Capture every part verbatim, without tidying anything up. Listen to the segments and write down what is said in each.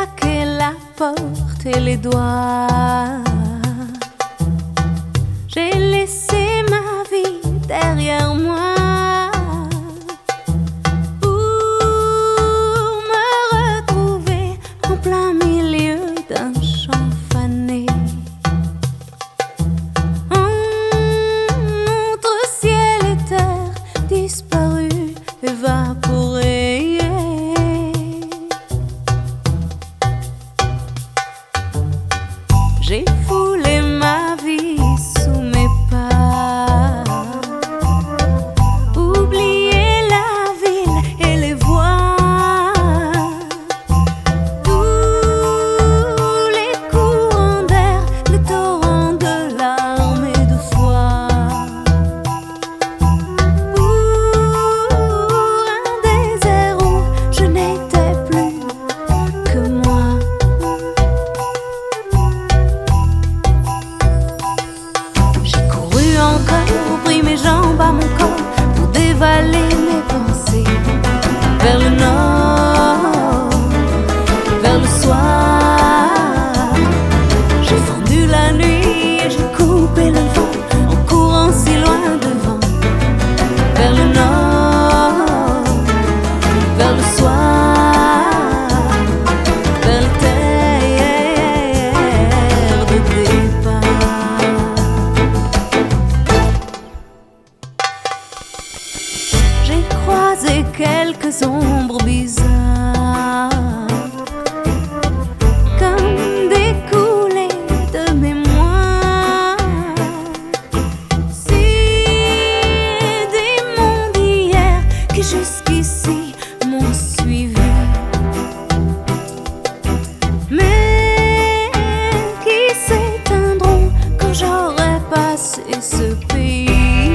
claqué la porte et les doigts. J'ai laissé ma vie derrière moi pour me retrouver en plein milieu d'un champ fané, entre ciel et terre disparu, évaporé. J'ai foulé ma vie sous mes pas, oublié la ville et les voix, tous les courants d'air, les torrents de larmes et de foi, pour un désert où je n'étais plus que moi. Encore pris mes jambes à mon corps pour dévaler mes pensées vers le nord, vers le soir. J'ai fendu la nuit et j'ai coupé le vent en courant si loin devant, vers le nord, vers le soir, vers la terre de départ. J'ai croisé quelques ombres bizarres, comme des coulées de mémoire. Si des mondes d'hier qui jusqu'ici m'ont suivi, mais qui s'éteindront quand j'aurai passé ce pays.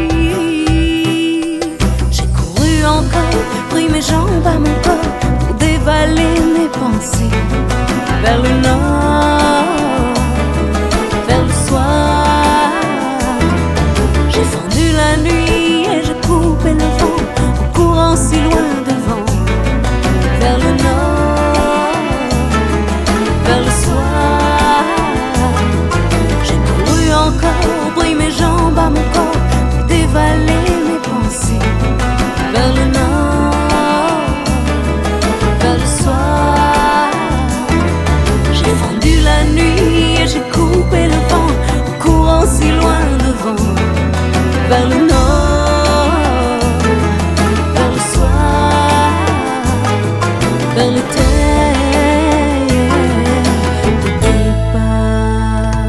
Encore pris mes jambes à mon corps pour dévaler mes pensées vers le nord, vers le soir. J'ai fendu la nuit et j'ai coupé le vent en courant si loin devant, vers le nord, vers le soir. J'ai couru encore, pris mes jambes à mon corps pour dévaler mes pensées vers le nord, vers le soir. J'ai fendu la nuit et j'ai coupé le vent en courant si loin devant, vers le nord, vers le soir, vers le terre de départ.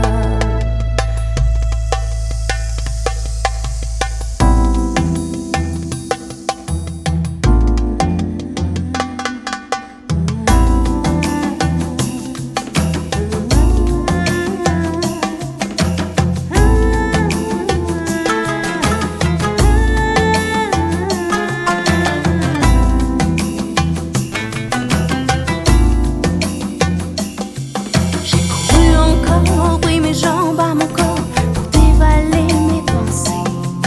Pris mes jambes à mon corps pour dévaler mes pensées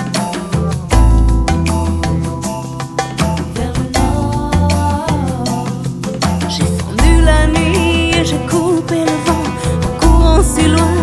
vers le nord. J'ai fendu la nuit et j'ai coupé le vent en courant si loin